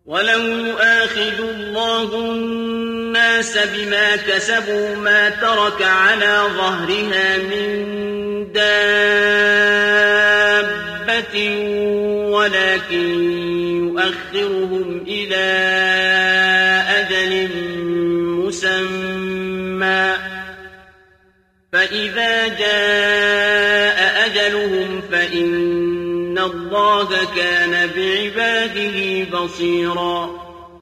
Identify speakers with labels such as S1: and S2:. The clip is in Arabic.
S1: وَلَوْ يُؤَاخِذُ اللَّهُ النَّاسَ بِمَا كَسَبُوا مَا تَرَكَ عَلَىٰ ظَهْرِهَا مِن دَابَّةٍ وَلَٰكِن يُؤَخِّرُهُمْ إِلَىٰ أَجَلٍ مُّسَمًّى ۖ فَإِذَا جَاءَ أَجَلُهُمْ فَإِنَّ اللَّهَ كَانَ بِعِبَادِهِ بَصِيرًا.